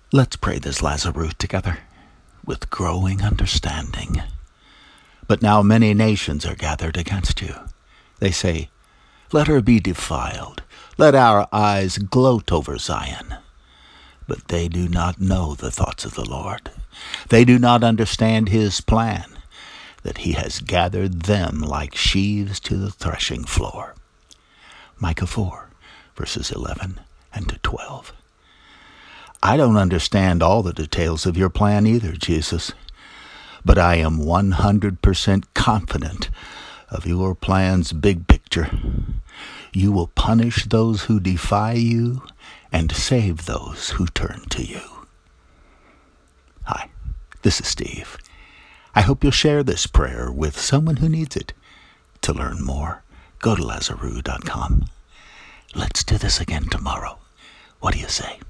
Let's pray this Lazarus together with growing understanding. But now many nations are gathered against you. They say, "Let her be defiled. Let our eyes gloat over Zion." But they do not know the thoughts of the Lord. They do not understand his plan, that he has gathered them like sheaves to the threshing floor. Micah 4, verses 11 and to 12. I don't understand all the details of your plan either, Jesus, but I am 100% confident of your plan's big picture. You will punish those who defy you and save those who turn to you. Hi, this is Steve. I hope you'll share this prayer with someone who needs it. To learn more, go to Lazarus.com. Let's do this again tomorrow. What do you say?